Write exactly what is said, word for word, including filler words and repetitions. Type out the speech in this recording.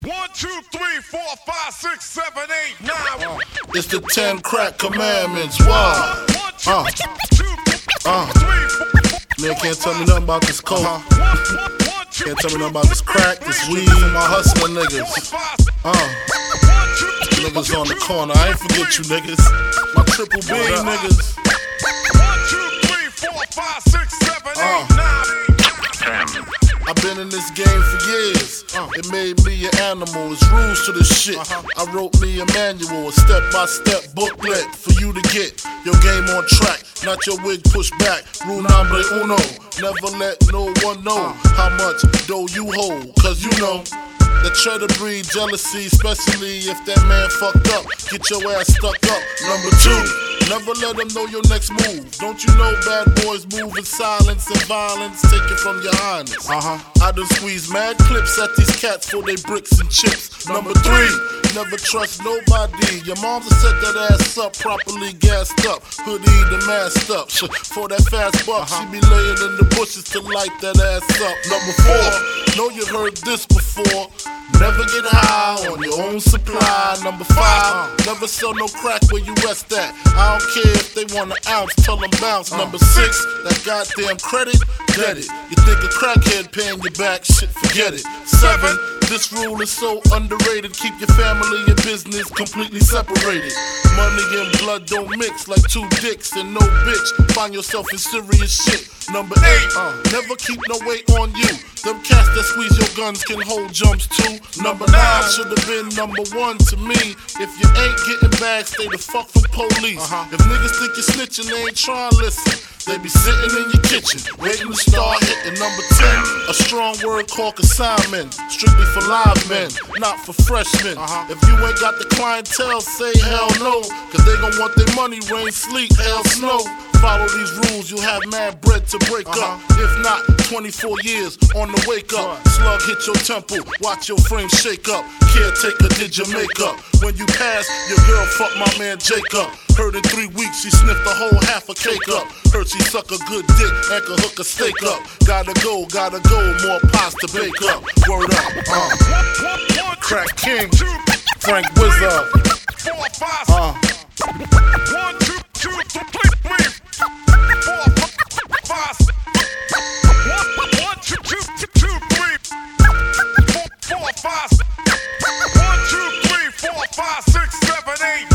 One, two, three, four, five, six, seven, eight, nine. Uh, it's the ten crack commandments. Why? Uh, uh. Man can't tell me nothing about this coke. Can't tell me nothing about this crack, this weed, and my hustling niggas. Uh, niggas on the corner. I ain't forget you niggas. My triple B niggas. One, two, three, four, five, six, seven, eight, nine. I've been in this game for years. Uh, it made me an animal. It's rules to this shit. Uh-huh. I wrote me a manual, a step-by-step booklet for you to get your game on track. Not your wig pushed back. Rule number uno. Never let no one know how much dough you hold. Cause you know that try to breed jealousy, especially if that man fucked up. Get your ass stuck up. Number two, never let them know your next move. Don't you know bad boys move in silence and violence? Take it from your highness. Uh-huh. I done squeeze mad clips at these cats for they bricks and chips. Number three, never trust nobody. Your mom's set that ass up, properly gassed up. Hoodie the masked up. For that fast buck, uh-huh. She be laying in the bushes to light that ass up. Number four, know you heard this before. Never get high on your own supply. Number five, never sell no crack where you rest at. I don't care if they want an ounce, tell them bounce. Number six, that goddamn credit, get it. You think a crackhead paying you back, shit, forget it. Seven, this rule is so underrated. Keep your family and business completely separated. Money and blood don't mix like two dicks and no bitch. Find yourself in serious shit. Number eight, uh, never keep no weight on you. Them cats that squeeze your guns can hold jumps too. Number nine should have been number one to me. If you ain't getting bags, stay the fuck from police. Uh-huh. If niggas think you're snitching, they ain't trying to listen. They be sitting in your kitchen, waiting to start hitting. Number ten, a strong word called consignment. Strictly for live men, not for freshmen. Uh-huh. If you ain't got the clientele, say hell no. Cause they gon' want their money, rain, sleet, hell, snow. Follow these rules, you'll have mad bread to break uh-huh. up. If not, twenty-four years on the wake up. Slug hit your temple, watch your frame shake up. Caretaker did your makeup. When you pass, your girl fucked my man Jacob. Heard in three weeks she sniffed a whole half a cake up. Heard she suck a good dick and could hook a steak up. Gotta go, gotta go, more pies to bake up. Word up, uh. Crack King, Frank Wizard. Uh. One, two, two, three, three, four, five, one, one, two, two, two, three, four, four, five, one, two, three, four, five, six, seven, eight.